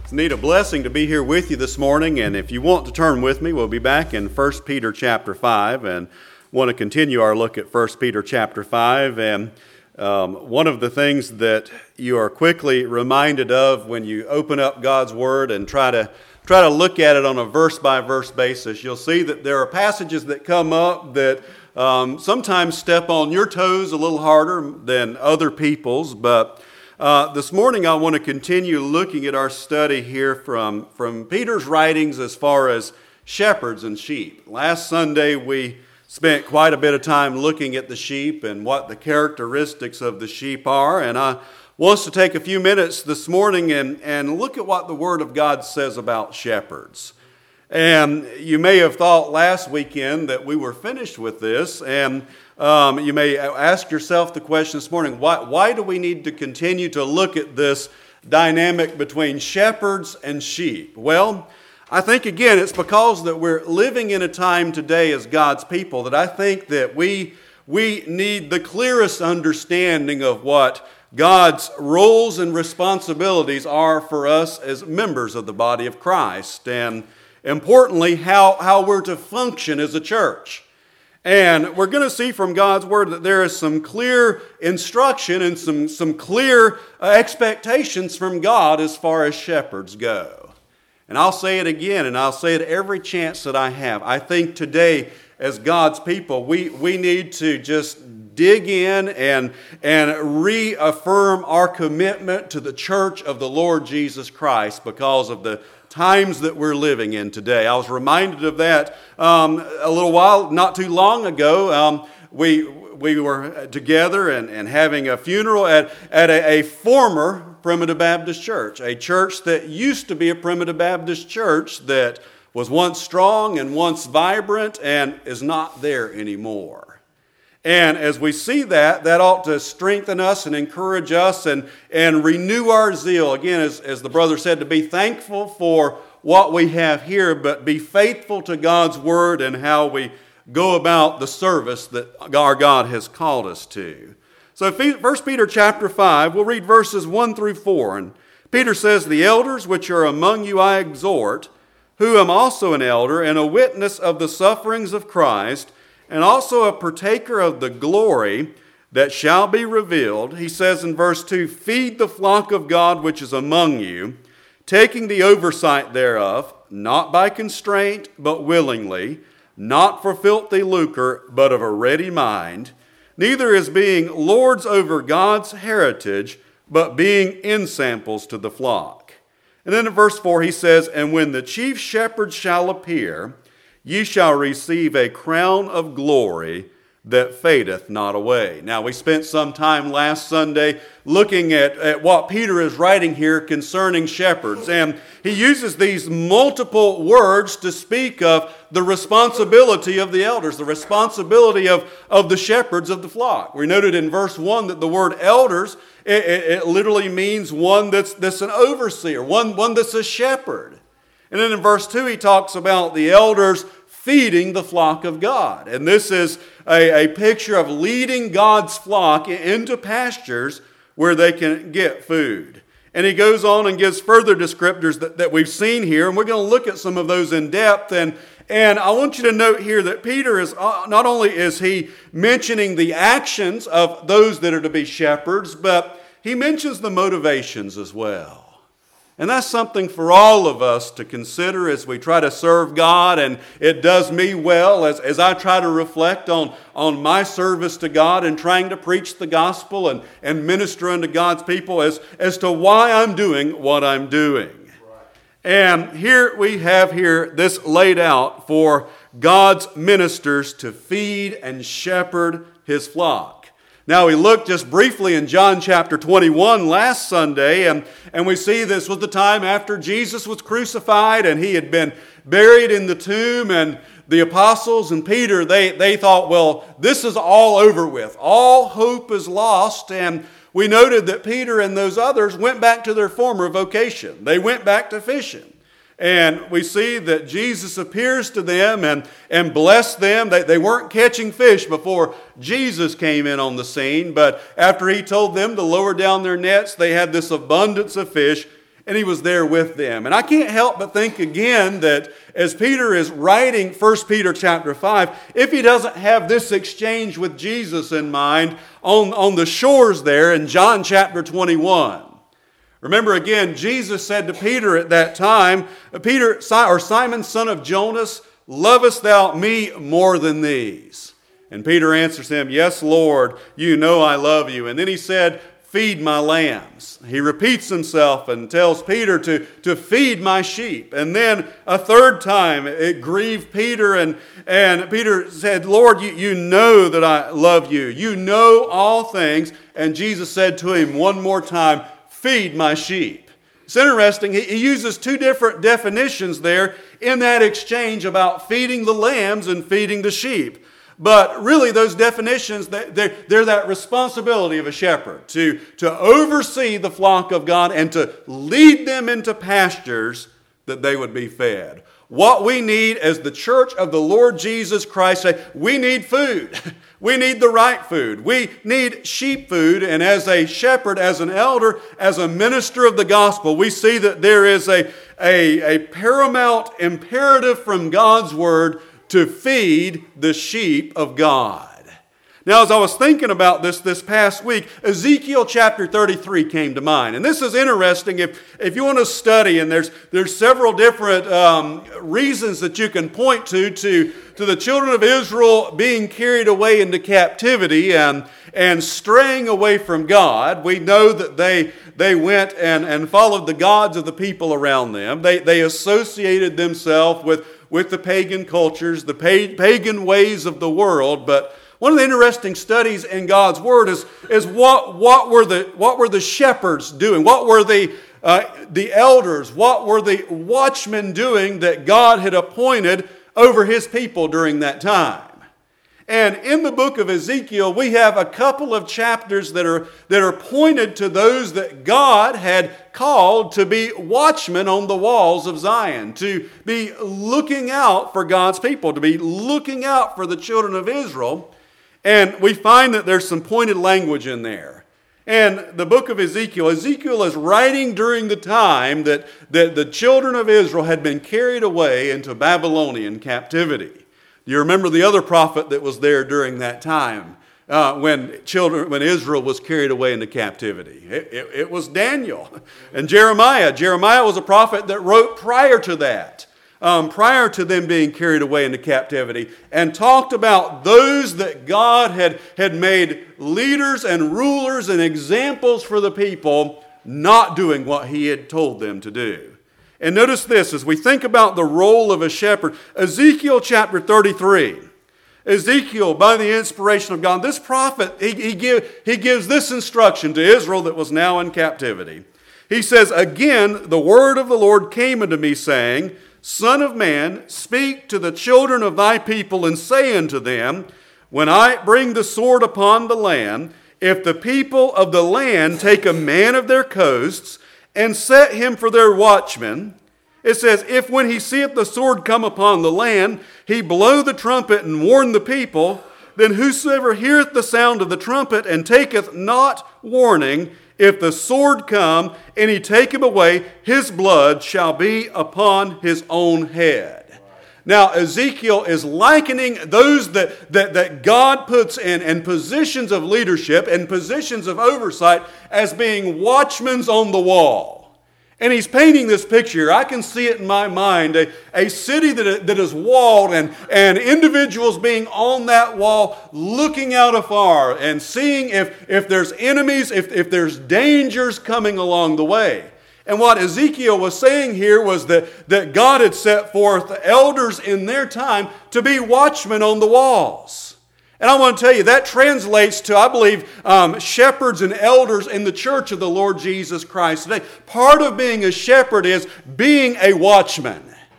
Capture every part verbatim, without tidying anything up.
It's indeed a blessing to be here with you this morning, and if you want to turn with me, we'll be back in First Peter chapter five, and want to continue our look at First Peter chapter five. And um, one of the things that you are quickly reminded of when you open up God's Word and try to try to look at it on a verse-by-verse basis, you'll see that there are passages that come up that um, sometimes step on your toes a little harder than other people's, but Uh, this morning I want to continue looking at our study here from, from Peter's writings as far as shepherds and sheep. Last Sunday we spent quite a bit of time looking at the sheep and what the characteristics of the sheep are, and I want us to take a few minutes this morning and, and look at what the Word of God says about shepherds. And you may have thought last weekend that we were finished with this, and Um, you may ask yourself the question this morning, why, why do we need to continue to look at this dynamic between shepherds and sheep? Well, I think again it's because that we're living in a time today as God's people that I think that we, we need the clearest understanding of what God's roles and responsibilities are for us as members of the body of Christ, and importantly, how, how we're to function as a church. And we're going to see from God's Word that there is some clear instruction and some, some clear expectations from God as far as shepherds go. And I'll say it again, and I'll say it every chance that I have. I think today, as God's people, we, we need to just dig in and, and reaffirm our commitment to the church of the Lord Jesus Christ because of the times that we're living in today. I was reminded of that um, a little while, not too long ago. Um, we we were together and, and having a funeral at, at a, a former Primitive Baptist church, a church that used to be a Primitive Baptist church that was once strong and once vibrant and is not there anymore. And as we see that, that ought to strengthen us and encourage us and, and renew our zeal. Again, as, as the brother said, to be thankful for what we have here, but be faithful to God's Word and how we go about the service that our God has called us to. So First Peter chapter five, we'll read verses one through four. And Peter says, "The elders which are among you I exhort, who am also an elder and a witness of the sufferings of Christ, and also a partaker of the glory that shall be revealed." He says in verse two, "Feed the flock of God which is among you, taking the oversight thereof, not by constraint, but willingly, not for filthy lucre, but of a ready mind, neither as being lords over God's heritage, but being ensamples to the flock." And then in verse four he says, "And when the chief shepherd shall appear, ye shall receive a crown of glory that fadeth not away." Now, we spent some time last Sunday looking at, at what Peter is writing here concerning shepherds. And he uses these multiple words to speak of the responsibility of the elders, the responsibility of, of the shepherds of the flock. We noted in verse one that the word elders, it, it, it literally means one that's, that's an overseer, one, one that's a shepherd. And then in verse two, he talks about the elders feeding the flock of God. And this is a, a picture of leading God's flock into pastures where they can get food. And he goes on and gives further descriptors that, that we've seen here, and we're going to look at some of those in depth. And, and I want you to note here that Peter is, uh, not only is he mentioning the actions of those that are to be shepherds, but he mentions the motivations as well. And that's something for all of us to consider as we try to serve God, and it does me well as, as I try to reflect on, on my service to God and trying to preach the gospel and, and minister unto God's people as, as to why I'm doing what I'm doing. Right. And here we have here this laid out for God's ministers to feed and shepherd His flock. Now, we looked just briefly in John chapter twenty-one last Sunday, and, and we see this was the time after Jesus was crucified and He had been buried in the tomb, and the apostles and Peter, they, they thought, well, this is all over with. All hope is lost, and we noted that Peter and those others went back to their former vocation. They went back to fishing. And we see that Jesus appears to them and, and blessed them. They, they weren't catching fish before Jesus came in on the scene, but after He told them to lower down their nets, they had this abundance of fish. and he was there with them. And I can't help but think again that as Peter is writing First Peter chapter five, if he doesn't have this exchange with Jesus in mind on, on the shores there in John chapter twenty-one. Remember again, Jesus said to Peter at that time, Peter, or Simon, son of Jonas, lovest thou me more than these? And Peter answers him, yes, Lord, you know I love you. And then he said, feed my lambs. He repeats himself and tells Peter to, to feed my sheep. And then a third time it grieved Peter, and, and Peter said, Lord, you, you know that I love you. You know all things. And Jesus said to him one more time, feed my sheep. It's interesting. He, he uses two different definitions there in that exchange about feeding the lambs and feeding the sheep. But really those definitions, they're, they're that responsibility of a shepherd to, to oversee the flock of God and to lead them into pastures that they would be fed. What we need as the church of the Lord Jesus Christ, we need food. We need the right food. We need sheep food. And as a shepherd, as an elder, as a minister of the gospel, we see that there is a, a, a paramount imperative from God's word to feed the sheep of God. Now, as I was thinking about this this past week, Ezekiel chapter thirty-three came to mind. And this is interesting if, if you want to study, and there's, there's several different um, reasons that you can point to, to to the children of Israel being carried away into captivity and, and straying away from God. We know that they, they went and, and followed the gods of the people around them. They, they associated themselves with, with the pagan cultures, the pagan ways of the world. But one of the interesting studies in God's Word is, is what, what, were the, what were the shepherds doing? What were the, uh, the elders? What were the watchmen doing that God had appointed over His people during that time? And in the book of Ezekiel, we have a couple of chapters that are, that are pointed to those that God had called to be watchmen on the walls of Zion, to be looking out for God's people, to be looking out for the children of Israel. And we find that there's some pointed language in there. And the book of Ezekiel, Ezekiel is writing during the time that, that the children of Israel had been carried away into Babylonian captivity. Do you remember the other prophet that was there during that time uh, when children, when Israel was carried away into captivity? It, it, it was Daniel and Jeremiah. Jeremiah was a prophet that wrote prior to that. Um, prior to them being carried away into captivity, and talked about those that God had, had made leaders and rulers and examples for the people not doing what He had told them to do. And notice this, as we think about the role of a shepherd, Ezekiel chapter thirty-three. Ezekiel, by the inspiration of God, this prophet, he, he, give, he gives this instruction to Israel that was now in captivity. He says, again, the word of the Lord came unto me, saying, Son of man, speak to the children of thy people, and say unto them, when I bring the sword upon the land, if the people of the land take a man of their coasts, and set him for their watchman, it says, if when he seeth the sword come upon the land, he blow the trumpet and warn the people, then whosoever heareth the sound of the trumpet, and taketh not warning, if the sword come and he take him away, his blood shall be upon his own head. Now, Ezekiel is likening those that, that, that God puts in, in positions of leadership and positions of oversight as being watchmen on the wall. And he's painting this picture. I can see it in my mind. A, a city that, that is walled, and, and individuals being on that wall looking out afar and seeing if, if there's enemies, if, if there's dangers coming along the way. And what Ezekiel was saying here was that, that God had set forth the elders in their time to be watchmen on the walls. And I want to tell you, that translates to, I believe, um, shepherds and elders in the church of the Lord Jesus Christ today. Part of being a shepherd is being a watchman.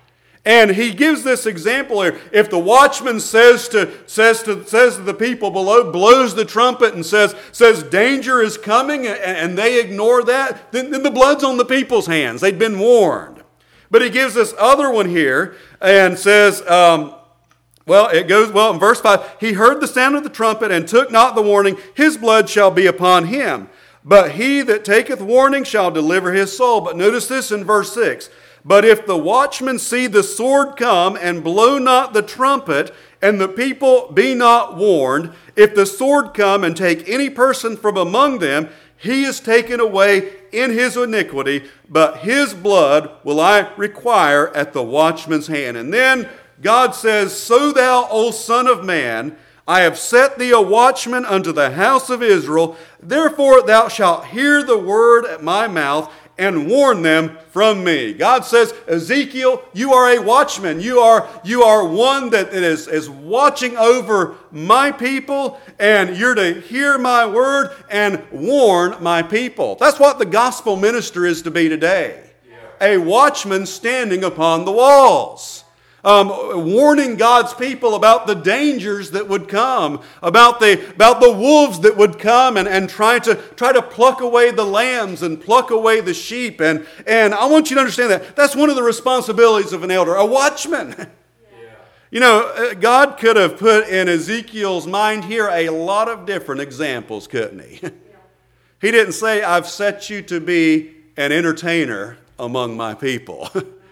And he gives this example here. If the watchman says to, says to, says to the people below, blows the trumpet and says, says danger is coming, and they ignore that, then, then the blood's on the people's hands. They'd been warned. But he gives this other one here and says, um, well, it goes, well, in verse five, he heard the sound of the trumpet and took not the warning, his blood shall be upon him. But he that taketh warning shall deliver his soul. But notice this in verse six. But if the watchman see the sword come, and blow not the trumpet, and the people be not warned, if the sword come and take any person from among them, he is taken away in his iniquity, but his blood will I require at the watchman's hand. And then God says, So thou, O son of man, I have set thee a watchman unto the house of Israel. Therefore thou shalt hear the word at my mouth, and warn them from me. God says, Ezekiel, you are a watchman. You are, you are one that is, is watching over my people, and you're to hear my word and warn my people. That's what the gospel minister is to be today. Yeah. A watchman standing upon the walls. Um, warning God's people about the dangers that would come, about the, about the wolves that would come and, and try to, try to pluck away the lambs and pluck away the sheep. And, and I want you to understand that. That's one of the responsibilities of an elder, a watchman. Yeah. You know, God could have put in Ezekiel's mind here a lot of different examples, couldn't he? Yeah. He didn't say, I've set you to be an entertainer among my people.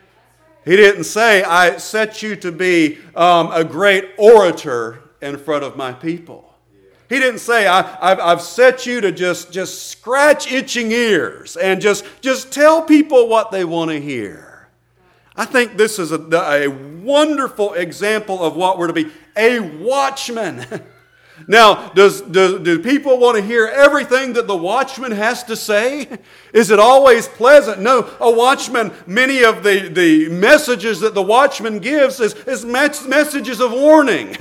He didn't say, I set you to be um, a great orator in front of my people. He didn't say, I, I've, I've set you to just, just scratch itching ears and just, just tell people what they want to hear. I think this is a, a wonderful example of what we're to be, a watchman. Now, does, do, do people want to hear everything that the watchman has to say? Is it always pleasant? No, a watchman, many of the, the messages that the watchman gives is, is messages of warning.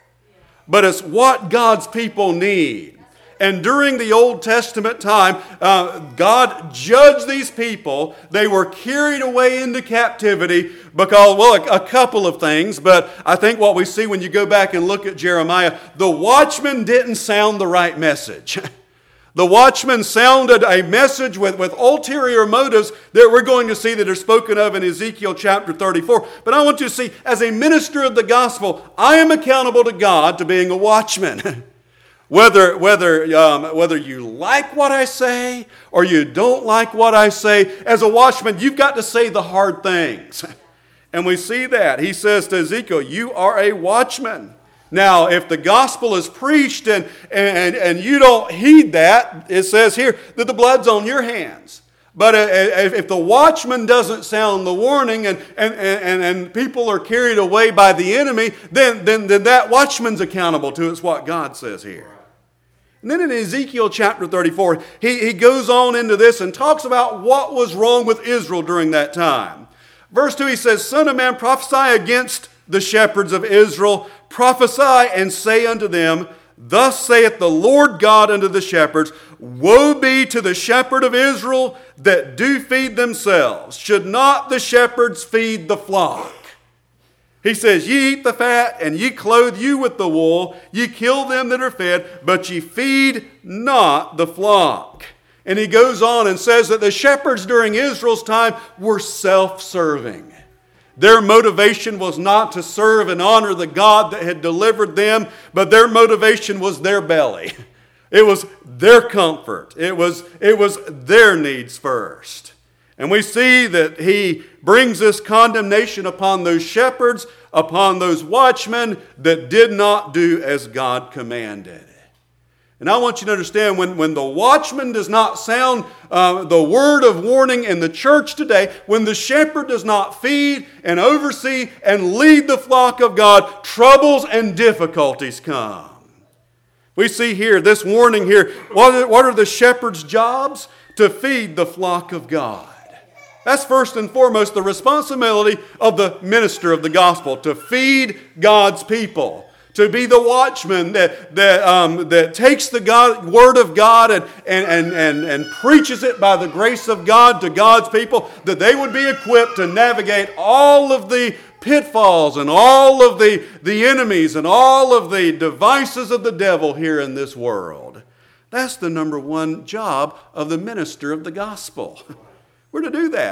But it's what God's people need. And during the Old Testament time, uh, God judged these people. They were carried away into captivity because, well, a, a couple of things. But I think what we see when you go back and look at Jeremiah, the watchman didn't sound the right message. The watchman sounded a message with, with ulterior motives that we're going to see that are spoken of in Ezekiel chapter thirty-four. But I want you to see, as a minister of the gospel, I am accountable to God to being a watchman. Whether, whether, um, whether you like what I say or you don't like what I say, as a watchman, you've got to say the hard things. And we see that. He says to Ezekiel, you are a watchman. Now, if the gospel is preached and, and, and you don't heed that, it says here that the blood's on your hands. But if the watchman doesn't sound the warning and, and, and, and people are carried away by the enemy, then, then, then that watchman's accountable to it. It's what God says here. And then in Ezekiel chapter thirty-four, he, he goes on into this and talks about what was wrong with Israel during that time. Verse two, he says, Son of man, prophesy against the shepherds of Israel. Prophesy and say unto them, Thus saith the Lord God unto the shepherds, Woe be to the shepherd of Israel that do feed themselves. Should not the shepherds feed the flock? He says, Ye eat the fat, and ye clothe you with the wool. Ye kill them that are fed, but ye feed not the flock. And he goes on and says that the shepherds during Israel's time were self-serving. Their motivation was not to serve and honor the God that had delivered them, but their motivation was their belly. It was their comfort. It was, it was their needs first. And we see that he brings this condemnation upon those shepherds, upon those watchmen that did not do as God commanded. And I want you to understand, when, when the watchman does not sound uh, the word of warning in the church today, when the shepherd does not feed and oversee and lead the flock of God, troubles and difficulties come. We see here, this warning here, what are, what are the shepherd's jobs? To feed the flock of God. That's first and foremost the responsibility of the minister of the gospel, to feed God's people, to be the watchman that, that, um, that takes the God, word of God and, and, and, and, and preaches it by the grace of God to God's people, that they would be equipped to navigate all of the pitfalls and all of the, the enemies and all of the devices of the devil here in this world. That's the number one job of the minister of the gospel. We're to do that.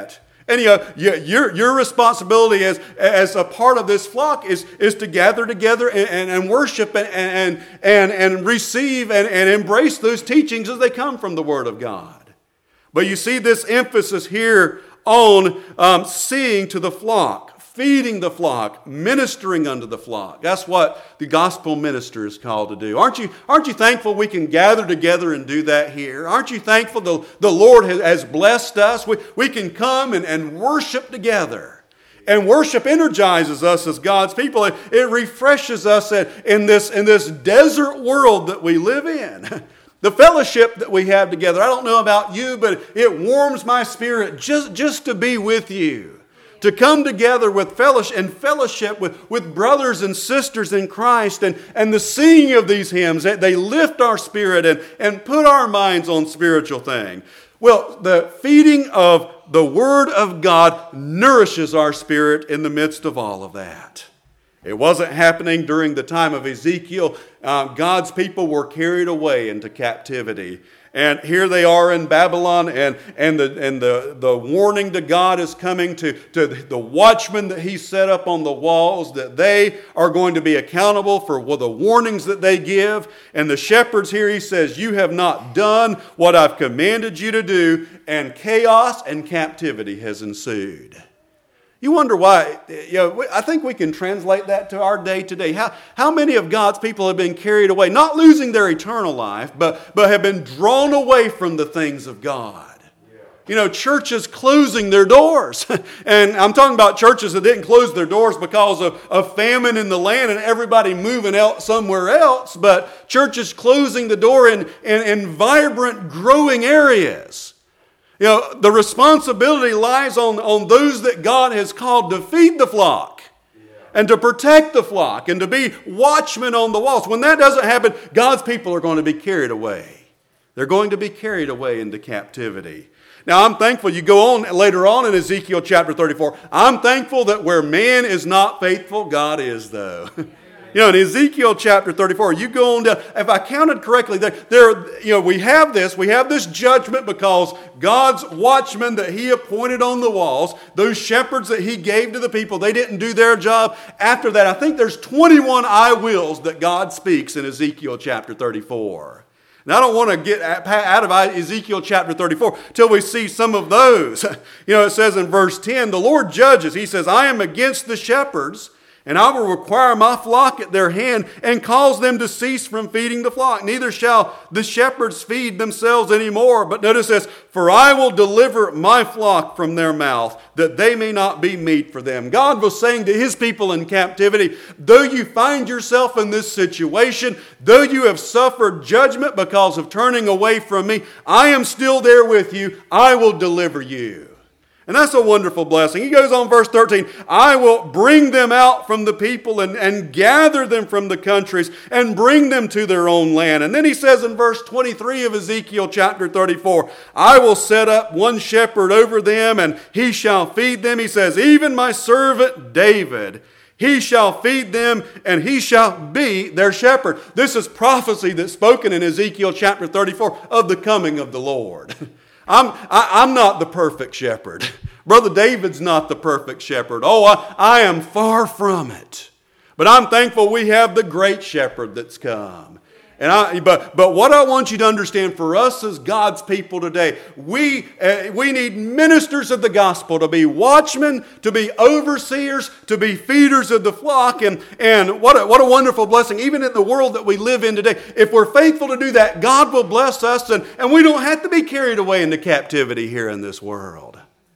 And you know, your, your responsibility as, as a part of this flock is, is to gather together and, and, and worship and, and, and, and receive and, and embrace those teachings as they come from the Word of God. But you see this emphasis here on um, seeing to the flock, feeding the flock, ministering unto the flock. That's what the gospel minister is called to do. Aren't you, aren't you thankful we can gather together and do that here? Aren't you thankful the, the Lord has, has blessed us? We, we can come and, and worship together. And worship energizes us as God's people. It, it refreshes us in this, in this desert world that we live in. The fellowship that we have together, I don't know about you, but it warms my spirit just, just to be with you. To come together with fellowship and fellowship with, with brothers and sisters in Christ, and, and the singing of these hymns, they lift our spirit and, and put our minds on spiritual things. Well, the feeding of the Word of God nourishes our spirit in the midst of all of that. It wasn't happening during the time of Ezekiel. Uh, God's people were carried away into captivity. And here they are in Babylon, and, and, the, and the, the warning to God is coming to, to the watchmen that he set up on the walls, that they are going to be accountable for the warnings that they give. And the shepherds here, he says, you have not done what I've commanded you to do, and chaos and captivity has ensued. You wonder why, you know, I think we can translate that to our day today. How, how many of God's people have been carried away, not losing their eternal life, but, but have been drawn away from the things of God? Yeah. You know, churches closing their doors. And I'm talking about churches that didn't close their doors because of, of famine in the land and everybody moving out somewhere else, but churches closing the door in, in, in vibrant, growing areas. You know, the responsibility lies on, on those that God has called to feed the flock and to protect the flock and to be watchmen on the walls. When that doesn't happen, God's people are going to be carried away. They're going to be carried away into captivity. Now, I'm thankful. You go on later on in Ezekiel chapter thirty-four. I'm thankful that where man is not faithful, God is, though. You know, in Ezekiel chapter thirty-four, you go on down, if I counted correctly, there, there, you know, we have this, we have this judgment because God's watchmen that he appointed on the walls, those shepherds that he gave to the people, they didn't do their job. After that, I think there's twenty-one I wills that God speaks in Ezekiel chapter thirty-four. And I don't want to get out of Ezekiel chapter thirty-four till we see some of those. You know, it says in verse ten, the Lord judges. He says, I am against the shepherds, and I will require my flock at their hand and cause them to cease from feeding the flock. Neither shall the shepherds feed themselves anymore. But notice this, for I will deliver my flock from their mouth, that they may not be meat for them. God was saying to his people in captivity, though you find yourself in this situation, though you have suffered judgment because of turning away from me, I am still there with you. I will deliver you. And that's a wonderful blessing. He goes on verse thirteen, I will bring them out from the people and, and gather them from the countries and bring them to their own land. And then he says in verse twenty-three of Ezekiel chapter thirty-four, I will set up one shepherd over them and he shall feed them. He says, even my servant David, he shall feed them and he shall be their shepherd. This is prophecy that's spoken in Ezekiel chapter thirty-four of the coming of the Lord. I'm, I, I'm not the perfect shepherd. Brother David's not the perfect shepherd. Oh, I, I am far from it. But I'm thankful we have the great shepherd that's come. And I, but, but what I want you to understand for us as God's people today, we, uh, we need ministers of the gospel to be watchmen, to be overseers, to be feeders of the flock. And, and what, a, what a wonderful blessing, even in the world that we live in today. If we're faithful to do that, God will bless us and, and we don't have to be carried away into captivity here in this world.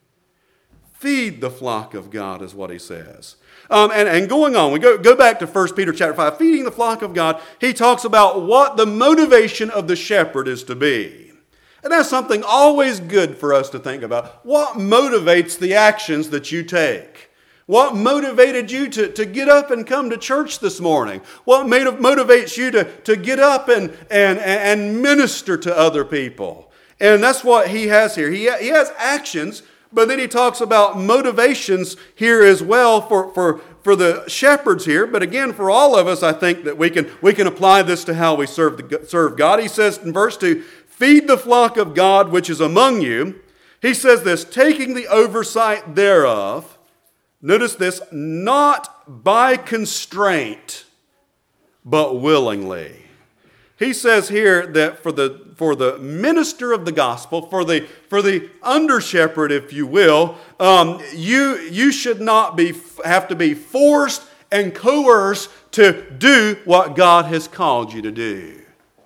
Feed the flock of God is what he says. Um, and, and going on, we go, go back to First Peter chapter five, feeding the flock of God. He talks about what the motivation of the shepherd is to be. And that's something always good for us to think about. What motivates the actions that you take? What motivated you to, to get up and come to church this morning? What made, motivates you to, to get up and, and, and minister to other people? And that's what he has here. He, he has actions, but then he talks about motivations here as well for, for, for the shepherds here. But again, for all of us, I think that we can, we can apply this to how we serve, the, serve God. He says in verse two, feed the flock of God which is among you. He says this, taking the oversight thereof, notice this, not by constraint, but willingly. He says here that for the for the minister of the gospel, for the for the under shepherd, if you will, um, you you should not be have to be forced and coerced to do what God has called you to do.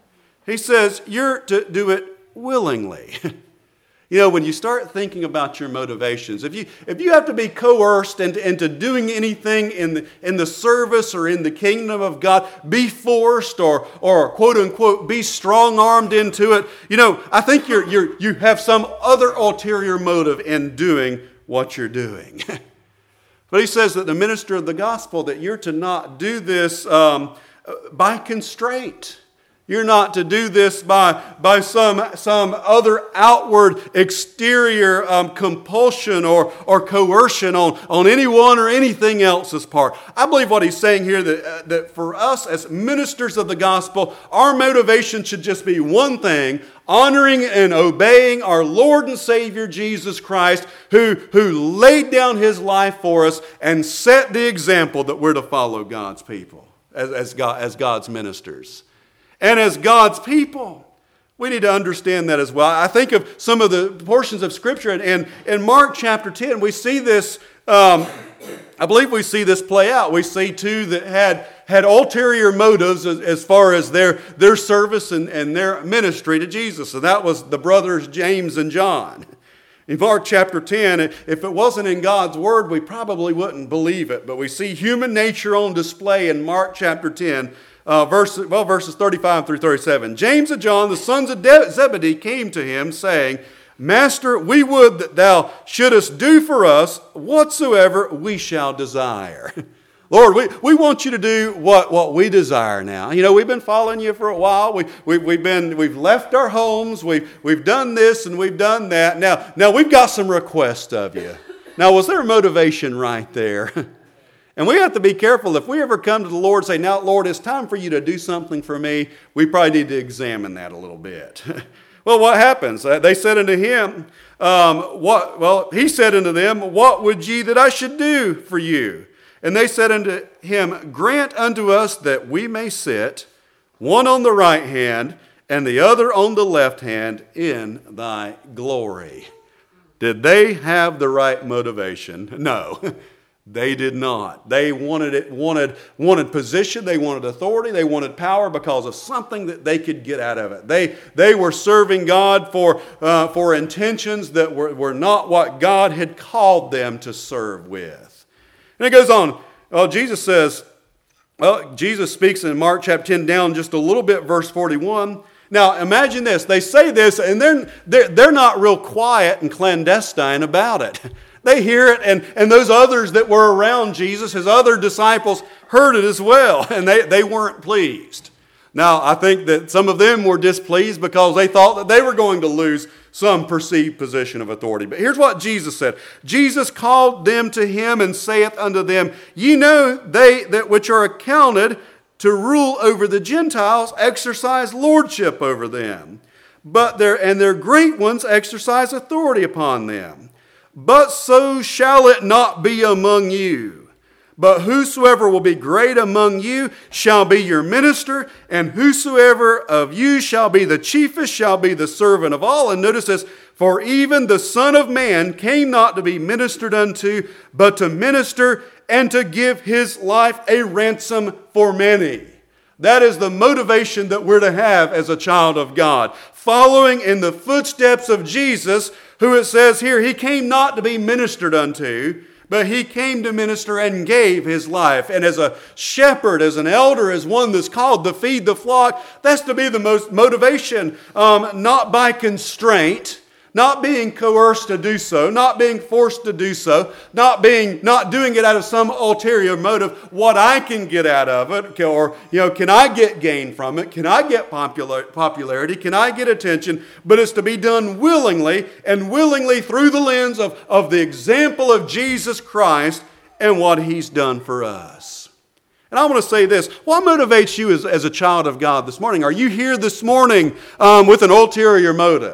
He says you're to do it willingly. You know, when you start thinking about your motivations, if you if you have to be coerced into, into doing anything in the, in the service or in the kingdom of God, be forced or or quote unquote be strong-armed into it, you know, I think you're you're you have some other ulterior motive in doing what you're doing. But he says that the minister of the gospel, that you're to not do this um, by constraint. You're not to do this by, by some, some other outward exterior um, compulsion or, or coercion on, on anyone or anything else's part. I believe what he's saying here, that, uh, that for us as ministers of the gospel, our motivation should just be one thing: honoring and obeying our Lord and Savior Jesus Christ, who, who laid down His life for us and set the example that we're to follow God's people as, as, God, as God's ministers. And as God's people, we need to understand that as well. I think of some of the portions of Scripture, and in, in Mark chapter ten, we see this, um, I believe we see this play out. We see two that had, had ulterior motives as, as far as their, their service and, and their ministry to Jesus. And that was the brothers James and John. In Mark chapter ten, if it wasn't in God's Word, we probably wouldn't believe it. But we see human nature on display in Mark chapter ten, Uh, verse, well, verses thirty-five through thirty-seven. James and John, the sons of De- Zebedee, came to him, saying, Master, we would that thou shouldest do for us whatsoever we shall desire. Lord, we, we want you to do what, what we desire now. You know, we've been following you for a while. We, we, we've been, we've left our homes. We've, we've done this and we've done that. Now, now we've got some requests of you. Now, was there motivation right there? And we have to be careful. If we ever come to the Lord and say, now, Lord, it's time for you to do something for me, we probably need to examine that a little bit. Well, what happens? They said unto him, um, what? Well, he said unto them, what would ye that I should do for you? And they said unto him, grant unto us that we may sit, one on the right hand and the other on the left hand, in thy glory. Did they have the right motivation? No. They did not. They wanted it, wanted, wanted position, they wanted authority, they wanted power because of something that they could get out of it. They, they were serving God for, uh, for intentions that were, were not what God had called them to serve with. And it goes on. Well, Jesus says, well, Jesus speaks in Mark chapter ten down just a little bit, verse forty-one. Now, imagine this. They say this, and they're, they're, they're not real quiet and clandestine about it. They hear it, and, and those others that were around Jesus, his other disciples, heard it as well, and they, they weren't pleased. Now, I think that some of them were displeased because they thought that they were going to lose some perceived position of authority. But here's what Jesus said. Jesus called them to him and saith unto them, ye know they that which are accounted to rule over the Gentiles exercise lordship over them, but their and their great ones exercise authority upon them. But so shall it not be among you. But whosoever will be great among you shall be your minister, and whosoever of you shall be the chiefest shall be the servant of all. And notice this, for even the Son of Man came not to be ministered unto, but to minister and to give his life a ransom for many. That is the motivation that we're to have as a child of God. Following in the footsteps of Jesus, who it says here, he came not to be ministered unto, but he came to minister and gave his life. And as a shepherd, as an elder, as one that's called to feed the flock, that's to be the most motivation, um, not by constraint, not being coerced to do so, not being forced to do so, not being, not doing it out of some ulterior motive, what I can get out of it, or, you know, can I get gain from it? Can I get popular, popularity? Can I get attention? But it's to be done willingly, and willingly through the lens of, of the example of Jesus Christ and what he's done for us. And I want to say this, what motivates you as, as a child of God this morning? Are you here this morning um, with an ulterior motive?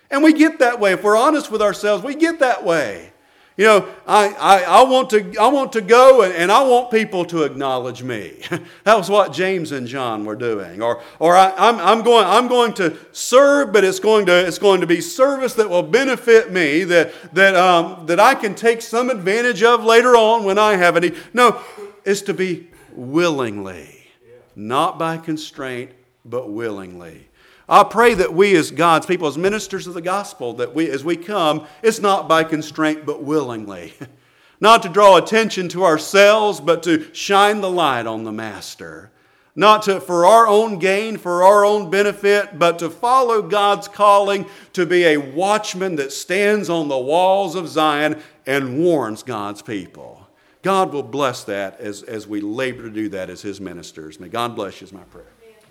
And we get that way. If we're honest with ourselves, we get that way. You know, I, I, I want to I want to go and, and I want people to acknowledge me. That was what James and John were doing. Or or I, I'm I'm going I'm going to serve, but it's going to it's going to be service that will benefit me, that that um that I can take some advantage of later on when I have any. No, it's to be willingly, not by constraint, but willingly. I pray that we as God's people, as ministers of the gospel, that we, as we come, it's not by constraint but willingly. Not to draw attention to ourselves, but to shine the light on the Master. Not to, for our own gain, for our own benefit, but to follow God's calling to be a watchman that stands on the walls of Zion and warns God's people. God will bless that as, as we labor to do that as His ministers. May God bless you is my prayer.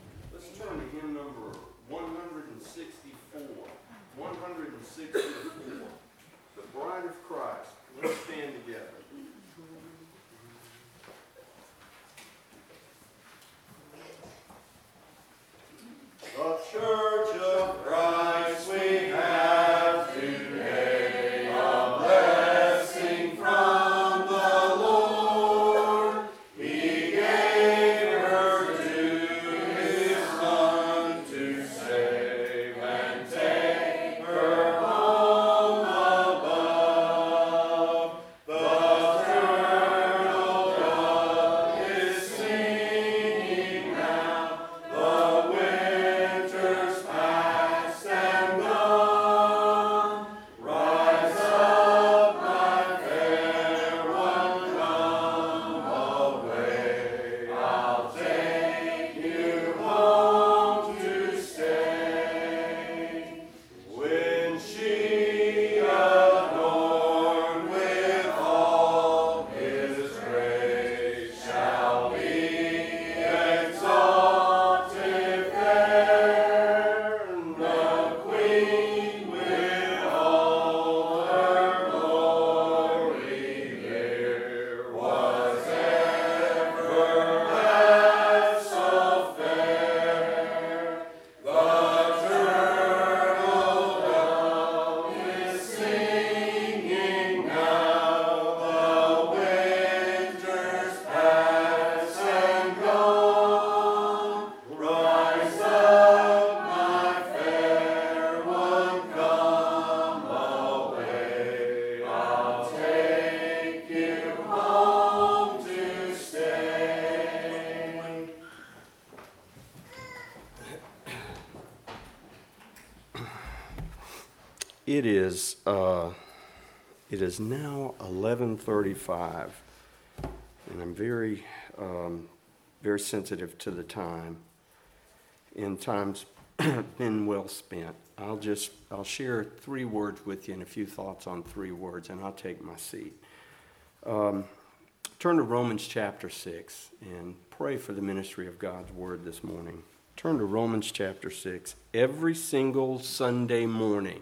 The Church of Christ we have today, a blessing from the Lord. He gave her to His Son to save and take her home above. The turtle dove is singing now, the winter's past and gone. Rise up, my fair one, come away. I'll take you home to stay. When she, adorned with all His grace, shall be exalted there, the Queen with all her glory there was ever half so fair. The turtle dove is singing now, the winter's past and gone. Rise up, my fair one, come away. I'll take you home to stay. It is uh, it is now eleven thirty-five, and I'm very um, very sensitive to the time. And time's been well spent. I'll just I'll share three words with you and a few thoughts on three words, and I'll take my seat. Um, turn to Romans chapter six and pray for the ministry of God's word this morning. Turn to Romans chapter six. Every single Sunday morning,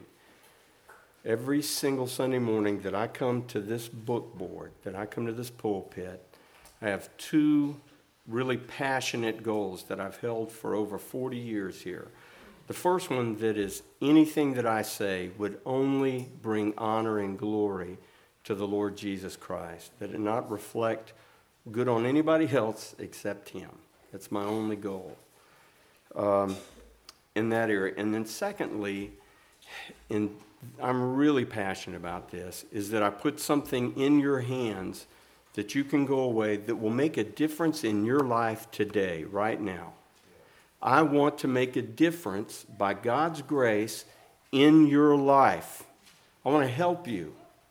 every single Sunday morning that I come to this book board, that I come to this pulpit, I have two really passionate goals that I've held for over forty years here. The first one, that is anything that I say would only bring honor and glory to the Lord Jesus Christ, that it not reflect good on anybody else except Him. That's my only goal um, in that area. And then secondly, and I'm really passionate about this, is that I put something in your hands that you can go away that will make a difference in your life today, right now. I want to make a difference by God's grace in your life. I want to help you.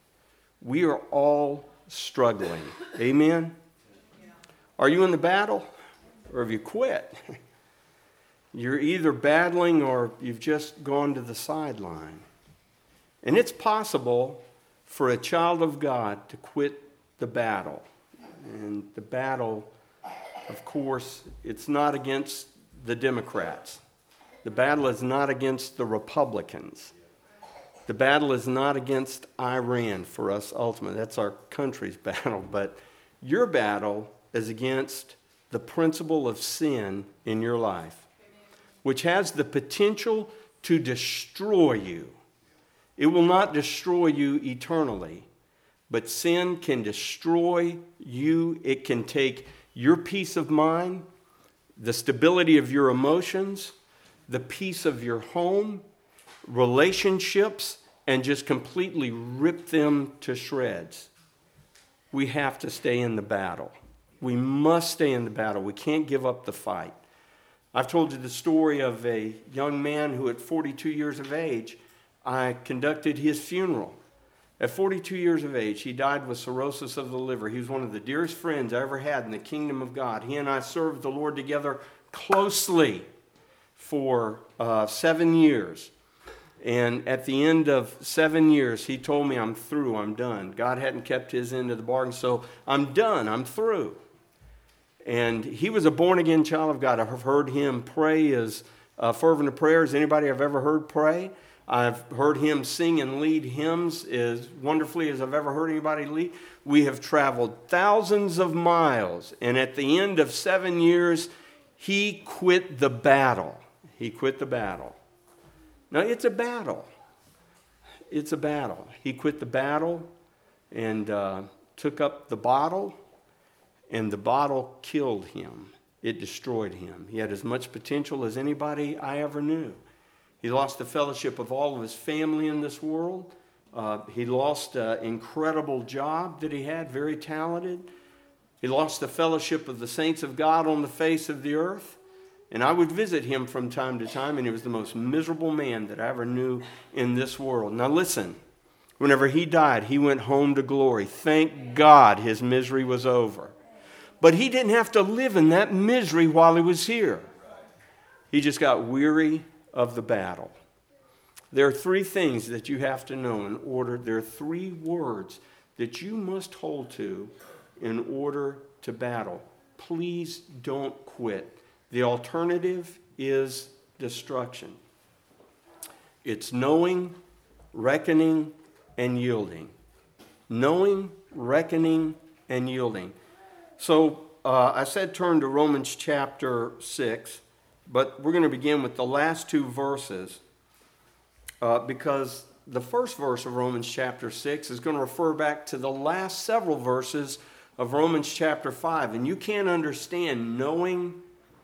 We are all struggling. Amen? Yeah. Are you in the battle or have you quit? You're either battling or you've just gone to the sideline. And it's possible for a child of God to quit the battle. And the battle, of course, it's not against the Democrats. The battle is not against the Republicans. The battle is not against Iran for us ultimately. That's our country's battle. But your battle is against the principle of sin in your life, which has the potential to destroy you. It will not destroy you eternally, but sin can destroy you. It can take your peace of mind, the stability of your emotions, the peace of your home, relationships, and just completely rip them to shreds. We have to stay in the battle. We must stay in the battle. We can't give up the fight. I've told you the story of a young man who at forty-two years of age, I conducted his funeral. At forty-two years of age, he died with cirrhosis of the liver. He was one of the dearest friends I ever had in the kingdom of God. He and I served the Lord together closely for uh, seven years. And at the end of seven years, he told me, I'm through, I'm done. God hadn't kept his end of the bargain, so I'm done, I'm through. And he was a born-again child of God. I've heard him pray as uh, fervent a prayer as anybody I've ever heard pray. I've heard him sing and lead hymns as wonderfully as I've ever heard anybody lead. We have traveled thousands of miles, and at the end of seven years, he quit the battle. He quit the battle. Now, it's a battle. It's a battle. He quit the battle and uh, took up the bottle, and the bottle killed him. It destroyed him. He had as much potential as anybody I ever knew. He lost the fellowship of all of his family in this world. Uh, he lost an incredible job that he had, very talented. He lost the fellowship of the saints of God on the face of the earth. And I would visit him from time to time, and he was the most miserable man that I ever knew in this world. Now listen, whenever he died, he went home to glory. Thank God his misery was over. But he didn't have to live in that misery while he was here. He just got weary of the battle. There are three things that you have to know in order. There are three words that you must hold to in order to battle. Please don't quit. The alternative is destruction. It's knowing, reckoning, and yielding. Knowing, reckoning, and yielding. So uh, I said turn to Romans chapter six, but we're going to begin with the last two verses uh, because the first verse of Romans chapter six is going to refer back to the last several verses of Romans chapter five. And you can't understand knowing,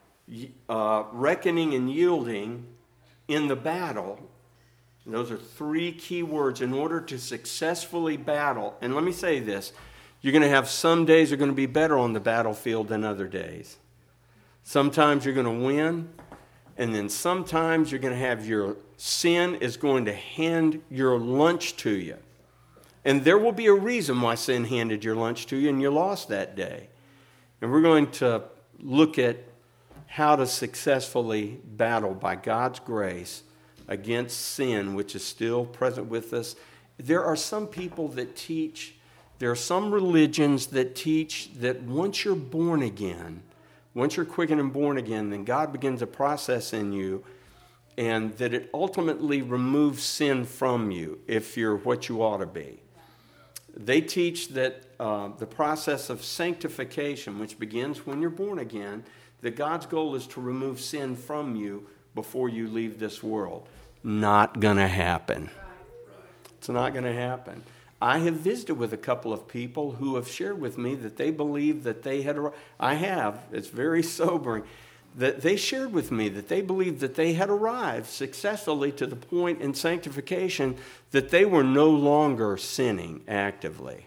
uh, reckoning, and yielding in the battle. And those are three key words in order to successfully battle. And let me say this. You're going to have some days that are going to be better on the battlefield than other days. Sometimes you're going to win, and then sometimes you're going to have your sin is going to hand your lunch to you. And there will be a reason why sin handed your lunch to you and you lost that day. And we're going to look at how to successfully battle by God's grace against sin, which is still present with us. There are some people that teach, there are some religions that teach that once you're born again, once you're quickened and born again, then God begins a process in you, and that it ultimately removes sin from you if you're what you ought to be. They teach that uh, the process of sanctification, which begins when you're born again, that God's goal is to remove sin from you before you leave this world. Not going to happen. It's not going to happen. I have visited with a couple of people who have shared with me that they believe that they had, I have, it's very sobering, that they shared with me that they believed that they had arrived successfully to the point in sanctification that they were no longer sinning actively.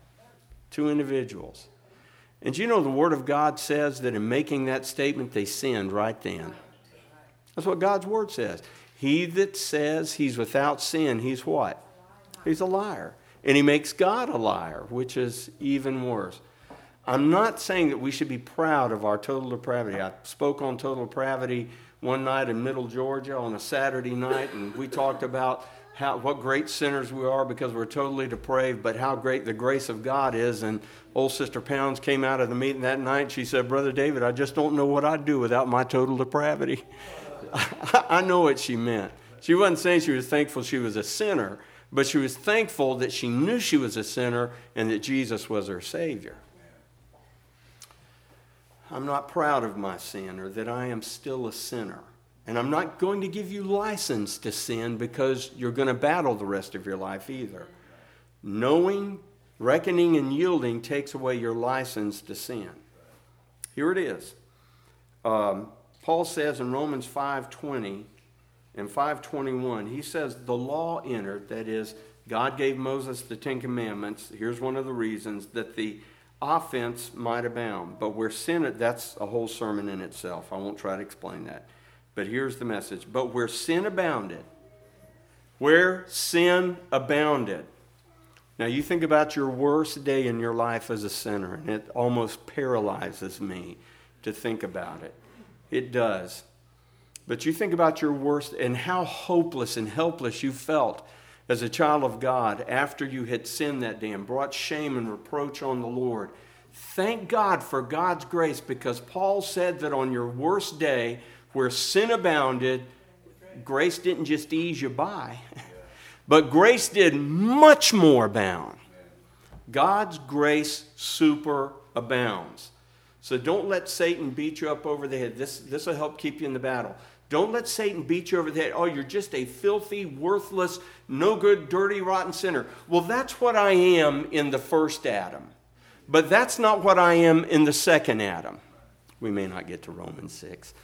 Two individuals. And you know the Word of God says that in making that statement, they sinned right then. That's what God's Word says. He that says he's without sin, he's what? He's a liar. And he makes God a liar, which is even worse. I'm not saying that we should be proud of our total depravity. I spoke on total depravity one night in Middle Georgia on a Saturday night, and we talked about how what great sinners we are because we're totally depraved, but how great the grace of God is. And old Sister Pounds came out of the meeting that night, and she said, Brother David, I just don't know what I'd do without my total depravity. I know what she meant. She wasn't saying she was thankful she was a sinner, but she was thankful that she knew she was a sinner and that Jesus was her Savior. I'm not proud of my sin or that I am still a sinner. And I'm not going to give you license to sin because you're going to battle the rest of your life either. Knowing, reckoning, and yielding takes away your license to sin. Here it is. Um, Paul says in Romans five twenty and five twenty-one, he says the law entered, that is, God gave Moses the Ten Commandments. Here's one of the reasons, that the offense might abound. But where sin, that's a whole sermon in itself. I won't try to explain that. But here's the message. But where sin abounded, where sin abounded. Now you think about your worst day in your life as a sinner, and it almost paralyzes me to think about it. It does. But you think about your worst and how hopeless and helpless you felt as a child of God after you had sinned that day and brought shame and reproach on the Lord. Thank God for God's grace, because Paul said that on your worst day, where sin abounded, grace didn't just ease you by, but grace did much more abound. God's grace superabounds. So don't let Satan beat you up over the head. This, this will help keep you in the battle. Don't let Satan beat you over the head. Oh, you're just a filthy, worthless, no good, dirty, rotten sinner. Well, that's what I am in the first Adam. But that's not what I am in the second Adam. We may not get to Romans six.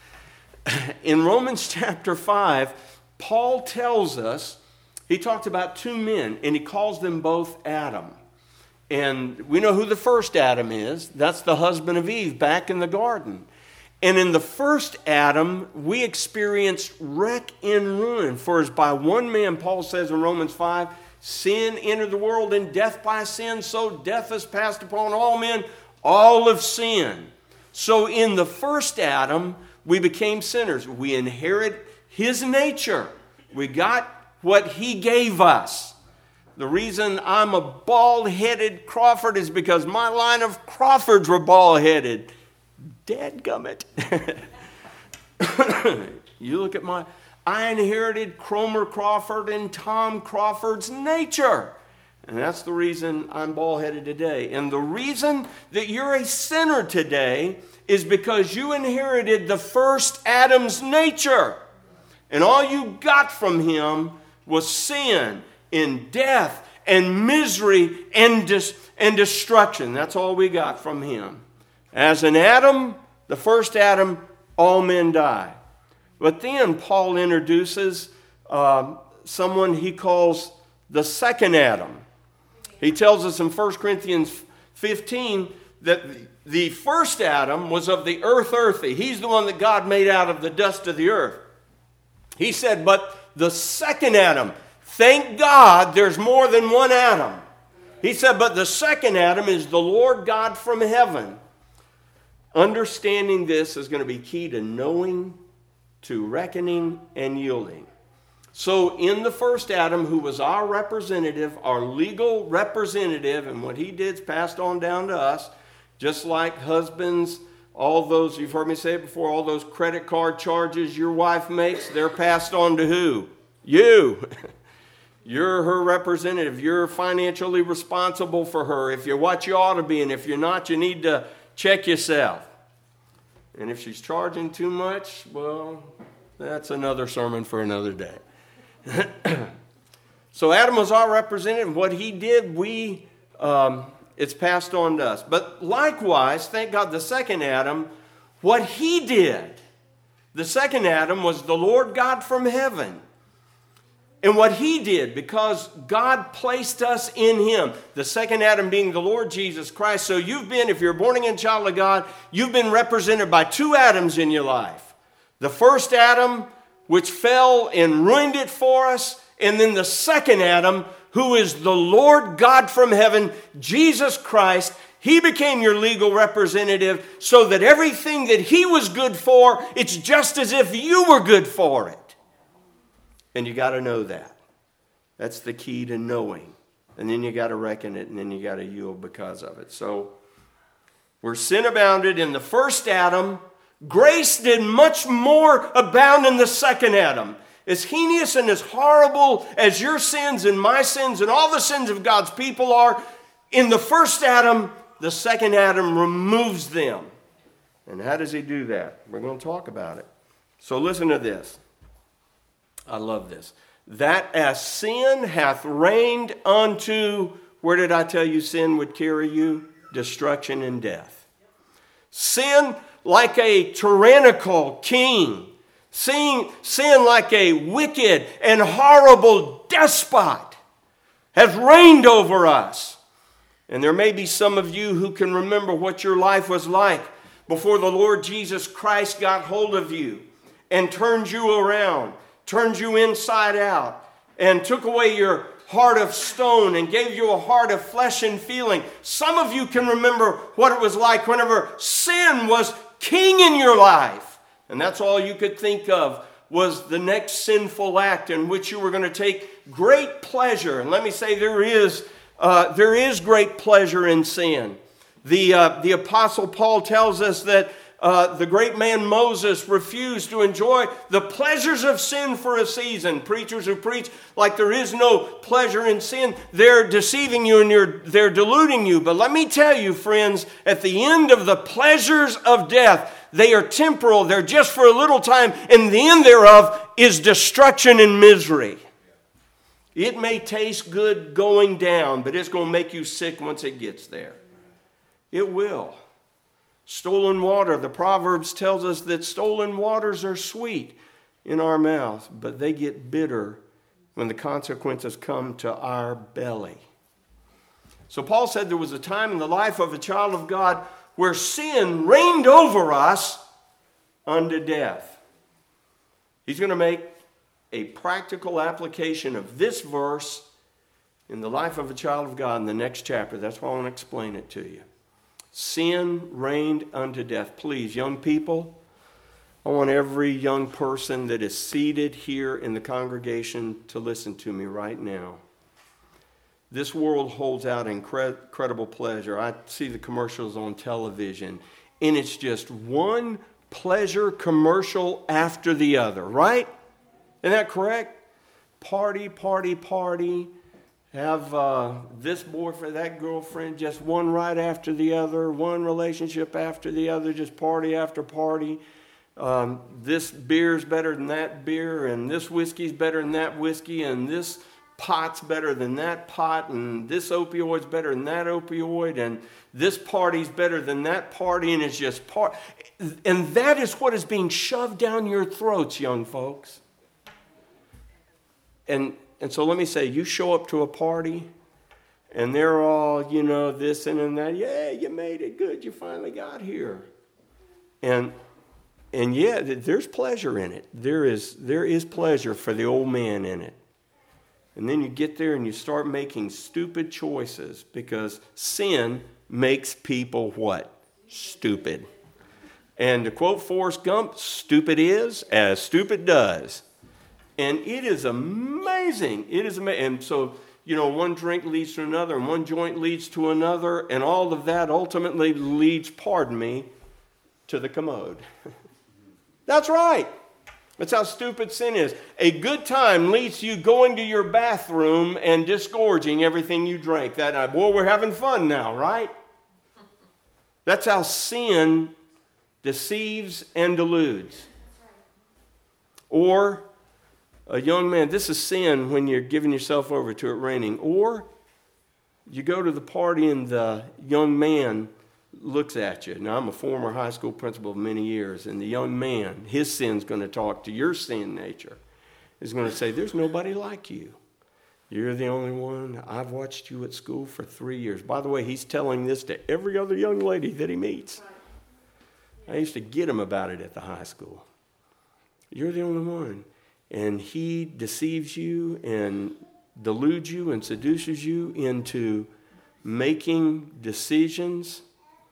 In Romans chapter five, Paul tells us, he talks about two men, and he calls them both Adam. And we know who the first Adam is. That's the husband of Eve back in the garden. And in the first Adam, we experienced wreck and ruin. For as by one man, Paul says in Romans five, sin entered the world, and death by sin, so death has passed upon all men, all of sin. So in the first Adam, we became sinners. We inherit his nature. We got what he gave us. The reason I'm a bald-headed Crawford is because my line of Crawfords were bald-headed. Dadgummit. You look at my... I inherited Cromer Crawford and Tom Crawford's nature. And that's the reason I'm bald-headed today. And the reason that you're a sinner today is because you inherited the first Adam's nature. And all you got from him was sin and death and misery and, dis- and destruction. That's all we got from him. As an Adam, the first Adam, all men die. But then Paul introduces uh, someone he calls the second Adam. He tells us in First Corinthians fifteen that the first Adam was of the earth earthy. He's the one that God made out of the dust of the earth. He said, but the second Adam, thank God there's more than one Adam. He said, but the second Adam is the Lord God from heaven. Understanding this is going to be key to knowing, to reckoning, and yielding. So in the first Adam, who was our representative, our legal representative, and what he did is passed on down to us, just like husbands, all those, you've heard me say it before, all those credit card charges your wife makes, they're passed on to who? You. You're her representative. You're financially responsible for her. If you're what you ought to be, and if you're not, you need to check yourself. And if she's charging too much, well, that's another sermon for another day. So Adam was our representative. What he did, we, um, it's passed on to us. But likewise, thank God, the second Adam, what he did, the second Adam was the Lord God from heaven. And what he did, because God placed us in him, the second Adam being the Lord Jesus Christ. So you've been, if you're a born-again child of God, you've been represented by two Adams in your life. The first Adam, which fell and ruined it for us, and then the second Adam, who is the Lord God from heaven, Jesus Christ. He became your legal representative so that everything that he was good for, it's just as if you were good for it. And you got to know that. That's the key to knowing. And then you got to reckon it, and then you got to yield because of it. So, where sin abounded in the first Adam, grace did much more abound in the second Adam. As heinous and as horrible as your sins and my sins and all the sins of God's people are, in the first Adam, the second Adam removes them. And how does he do that? We're going to talk about it. So listen to this. I love this. That as sin hath reigned unto, where did I tell you sin would carry you? Destruction and death. Sin like a tyrannical king. Sin, sin like a wicked and horrible despot has reigned over us. And there may be some of you who can remember what your life was like before the Lord Jesus Christ got hold of you and turned you around, turned you inside out, and took away your heart of stone and gave you a heart of flesh and feeling. Some of you can remember what it was like whenever sin was king in your life. And that's all you could think of was the next sinful act in which you were going to take great pleasure. And let me say, there is uh, there is great pleasure in sin. The, uh, the Apostle Paul tells us that uh, the great man Moses refused to enjoy the pleasures of sin for a season. Preachers who preach like there is no pleasure in sin, they're deceiving you and you're, they're deluding you. But let me tell you, friends, at the end of the pleasures of death, they are temporal. They're just for a little time. And the end thereof is destruction and misery. It may taste good going down, but it's going to make you sick once it gets there. It will. Stolen water. The Proverbs tells us that stolen waters are sweet in our mouth, but they get bitter when the consequences come to our belly. So Paul said there was a time in the life of a child of God where sin reigned over us unto death. He's going to make a practical application of this verse in the life of a child of God in the next chapter. That's why I want to explain it to you. Sin reigned unto death. Please, young people, I want every young person that is seated here in the congregation to listen to me right now. This world holds out incre- incredible pleasure. I see the commercials on television, and it's just one pleasure commercial after the other, right? Isn't that correct? Party, party, party. Have uh, this boyfriend, that girlfriend, just one right after the other, one relationship after the other, just party after party. Um, this beer's better than that beer, and this whiskey's better than that whiskey, and this pot's better than that pot, and this opioid's better than that opioid, and this party's better than that party, and it's just part. And that is what is being shoved down your throats, young folks. And and so let me say, you show up to a party, and they're all, you know, this and, and that. Yeah, you made it. Good. You finally got here. And and yeah, there's pleasure in it. There is there is pleasure for the old man in it. And then you get there and you start making stupid choices because sin makes people what? Stupid. And to quote Forrest Gump, stupid is as stupid does. And it is amazing. It is amazing. And so, you know, one drink leads to another, and one joint leads to another, and all of that ultimately leads, pardon me, to the commode. That's right. That's how stupid sin is. A good time leads to you going to your bathroom and disgorging everything you drank that night. Boy, we're having fun now, right? That's how sin deceives and deludes. Or a young man, this is sin when you're giving yourself over to it raining. Or you go to the party and the young man looks at you. Now, I'm a former high school principal of many years, and the young man, his sin's going to talk to your sin nature. He's going to say, there's nobody like you. You're the only one. I've watched you at school for three years. By the way, he's telling this to every other young lady that he meets. I used to get him about it at the high school. You're the only one. And he deceives you and deludes you and seduces you into making decisions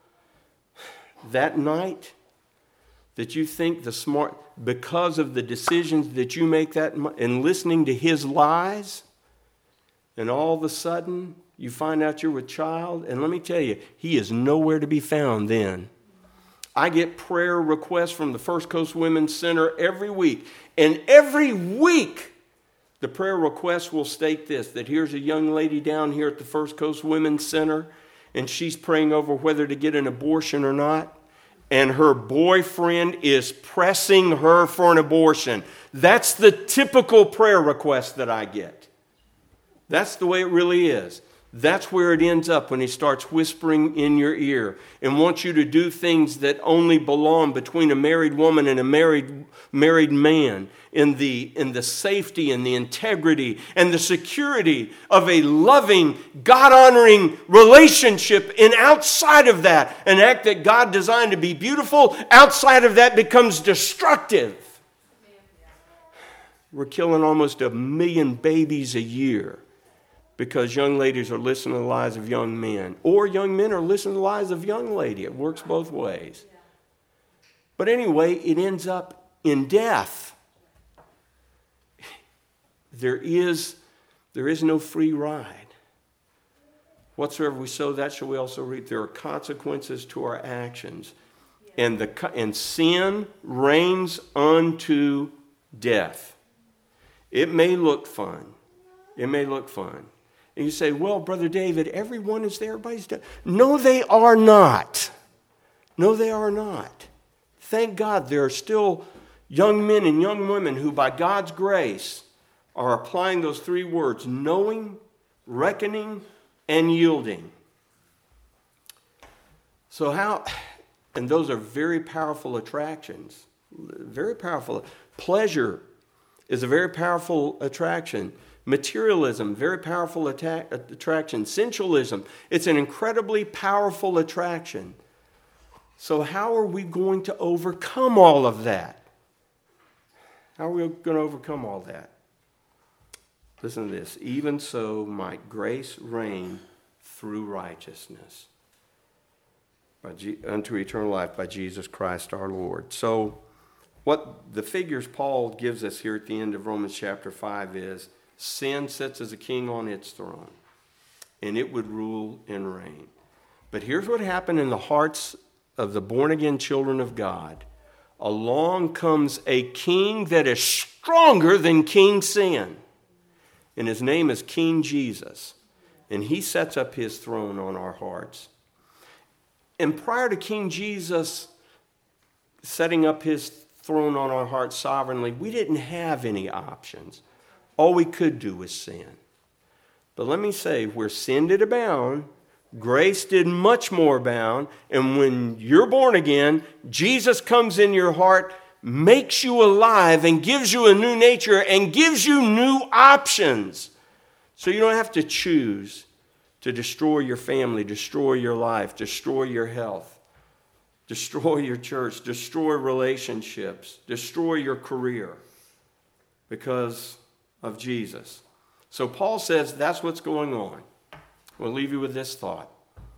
that night that you think the smart, because of the decisions that you make that and listening to his lies, and all of a sudden you find out you're with child, and let me tell you, he is nowhere to be found then. I get prayer requests from the First Coast Women's Center every week. And every week, the prayer request will state this, that here's a young lady down here at the First Coast Women's Center, and she's praying over whether to get an abortion or not. and her boyfriend is pressing her for an abortion. That's the typical prayer request that I get. That's the way it really is. That's where it ends up when he starts whispering in your ear and wants you to do things that only belong between a married woman and a married married man, in the, in the safety and the integrity and the security of a loving, God-honoring relationship. And outside of that, an act that God designed to be beautiful, outside of that becomes destructive. We're killing almost a million babies a year because young ladies are listening to the lies of young men, or young men are listening to the lies of young lady. It works both ways. But anyway, it ends up in death. There is, there is no free ride. Whatsoever we sow, that shall we also reap. There are consequences to our actions. And, the, and sin reigns unto death. It may look fun. It may look fun. And you say, well, Brother David, everyone is there. Everybody's dead. No, they are not. No, they are not. Thank God there are still young men and young women who, by God's grace, are applying those three words: knowing, reckoning, and yielding. So how, and those are very powerful attractions. Very powerful. Pleasure is a very powerful attraction. Materialism, very powerful attack, attraction. Sensualism, it's an incredibly powerful attraction. So how are we going to overcome all of that? How are we going to overcome all that? Listen to this. Even so might grace reign through righteousness by G- unto eternal life by Jesus Christ our Lord. So what the figures Paul gives us here at the end of Romans chapter five is, sin sits as a king on its throne, and it would rule and reign. But here's what happened in the hearts of the born-again children of God. Along comes a king that is stronger than King Sin. And his name is King Jesus. And he sets up his throne on our hearts. And prior to King Jesus setting up his throne on our hearts sovereignly, we didn't have any options. All we could do was sin. But let me say, where sin did abound, grace did much more abound. And when you're born again, Jesus comes in your heart, makes you alive, and gives you a new nature, and gives you new options. So you don't have to choose to destroy your family, destroy your life, destroy your health, destroy your church, destroy relationships, destroy your career because of Jesus. So Paul says that's what's going on. We'll leave you with this thought.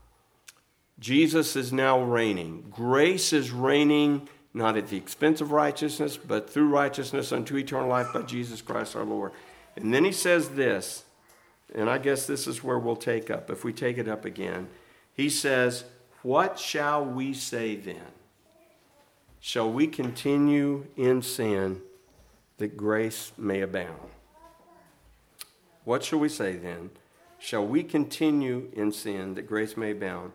Jesus is now reigning. Grace is reigning not at the expense of righteousness, but through righteousness unto eternal life by Jesus Christ our Lord. And then he says this, and I guess this is where we'll take up, if we take it up again. He says, what shall we say then? Shall we continue in sin that grace may abound? What shall we say then? Shall we continue in sin that grace may abound?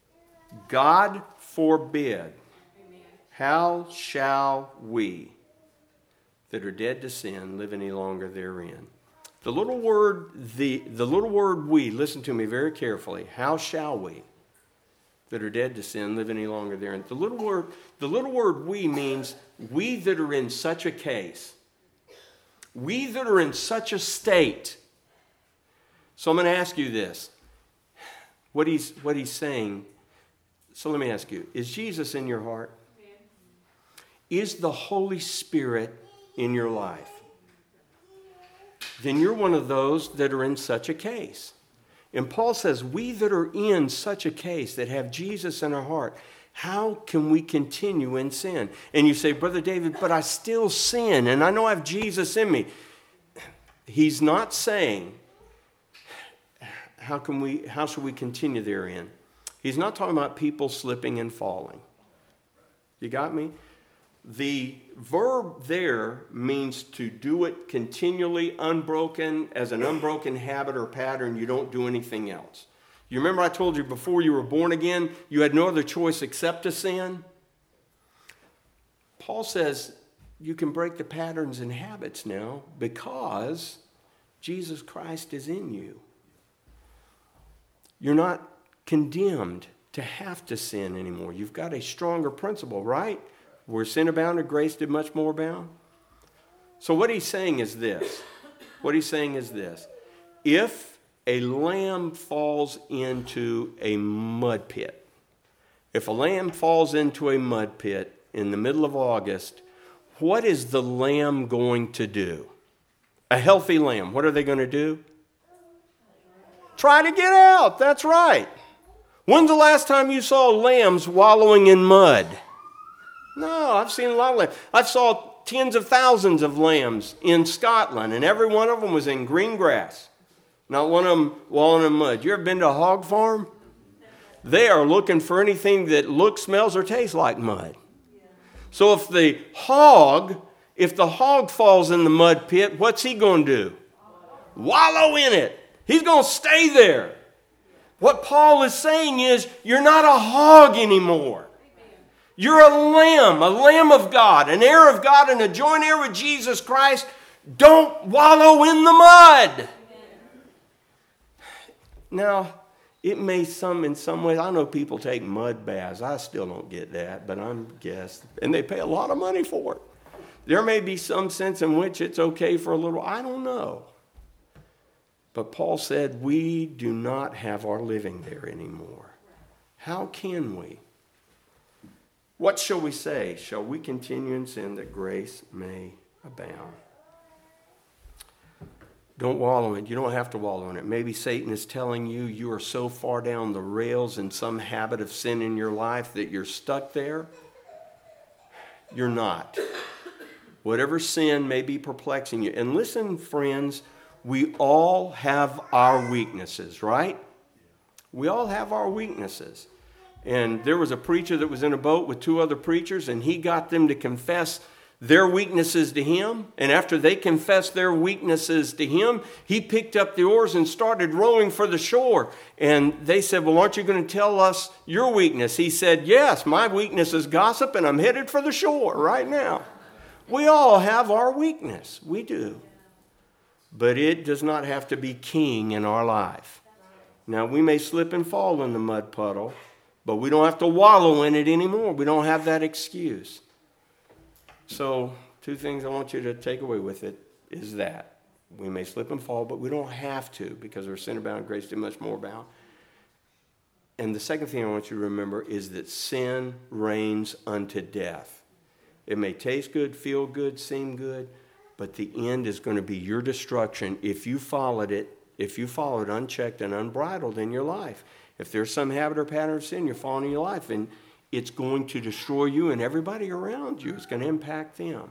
God forbid. Amen. How shall we that are dead to sin live any longer therein? The little word, the, the little word we, listen to me very carefully. How shall we that are dead to sin live any longer therein? The little word, the little word we means we that are in such a case. We that are in such a state. So I'm going to ask you this. What he's, what he's saying. So let me ask you. Is Jesus in your heart? Is the Holy Spirit in your life? Then you're one of those that are in such a case. And Paul says, we that are in such a case, that have Jesus in our heart, how can we continue in sin? And you say, Brother David, but I still sin, and I know I have Jesus in me. He's not saying, how can we, how should we continue therein? He's not talking about people slipping and falling. You got me? The verb there means to do it continually, unbroken, as an unbroken habit or pattern. You don't do anything else. You remember I told you before you were born again, you had no other choice except to sin? Paul says you can break the patterns and habits now because Jesus Christ is in you. You're not condemned to have to sin anymore. You've got a stronger principle, right? Where sin abounded, grace did much more abound. So what he's saying is this. What he's saying is this. If a lamb falls into a mud pit, if a lamb falls into a mud pit in the middle of August, what is the lamb going to do? A healthy lamb, what are they going to do? Try to get out. That's right. When's the last time you saw lambs wallowing in mud? No, I've seen a lot of lambs. I saw tens of thousands of lambs in Scotland, and every one of them was in green grass. Not one of them wallowing in mud. You ever been to a hog farm? They are looking for anything that looks, smells, or tastes like mud. So if the hog, if the hog falls in the mud pit, what's he going to do? Wallow in it. He's going to stay there. What Paul is saying is, you're not a hog anymore. You're a lamb, a lamb of God, an heir of God, and a joint heir with Jesus Christ. Don't wallow in the mud. Now, it may some in some ways, I know people take mud baths. I still don't get that, but I'm guess. And they pay a lot of money for it. There may be some sense in which it's okay for a little, I don't know. But Paul said, we do not have our living there anymore. How can we? What shall we say? Shall we continue in sin that grace may abound? Don't wallow in it. You don't have to wallow in it. Maybe Satan is telling you you are so far down the rails in some habit of sin in your life that you're stuck there. You're not. Whatever sin may be perplexing you. And listen, friends, we all have our weaknesses, right? We all have our weaknesses. And there was a preacher that was in a boat with two other preachers, and he got them to confess their weaknesses to him. And after they confessed their weaknesses to him, he picked up the oars and started rowing for the shore. And they said, well, aren't you going to tell us your weakness? He said, yes, my weakness is gossip, and I'm headed for the shore right now. We all have our weakness. We do. But it does not have to be king in our life. Now, we may slip and fall in the mud puddle, but we don't have to wallow in it anymore. We don't have that excuse. So, two things I want you to take away with it is that. We may slip and fall, but we don't have to because our sin abound, grace did much more abound. And the second thing I want you to remember is that sin reigns unto death. It may taste good, feel good, seem good, but the end is going to be your destruction if you followed it, if you follow it unchecked and unbridled in your life. If there's some habit or pattern of sin you're following in your life, and it's going to destroy you and everybody around you. It's going to impact them.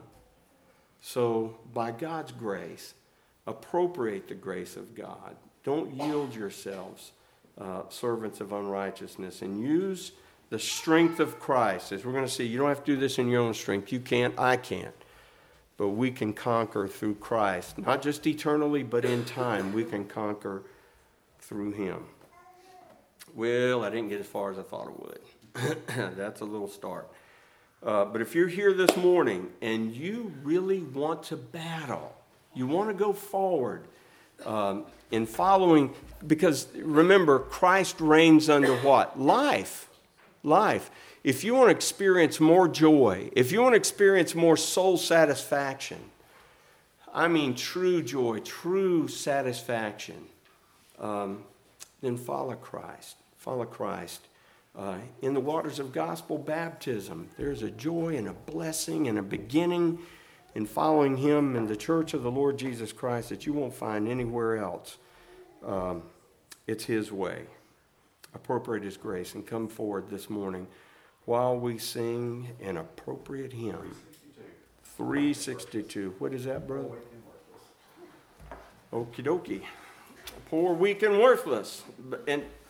So, by God's grace, appropriate the grace of God. Don't yield yourselves uh, servants of unrighteousness, and use the strength of Christ. As we're going to see, you don't have to do this in your own strength. You can't, I can't. But we can conquer through Christ. Not just eternally, but in time. We can conquer through him. Well, I didn't get as far as I thought I would. That's a little start. Uh, but if you're here this morning and you really want to battle, you want to go forward um, in following, because remember, Christ reigns under what? Life. Life. If you want to experience more joy, if you want to experience more soul satisfaction, I mean true joy, true satisfaction, um, then follow Christ. Follow Christ. Uh, in the waters of gospel baptism, there's a joy and a blessing and a beginning in following him in the church of the Lord Jesus Christ that you won't find anywhere else. Um, it's his way. Appropriate his grace and come forward this morning while we sing an appropriate hymn. three sixty-two. What is that, brother? Okie dokie. Poor, weak, and worthless. And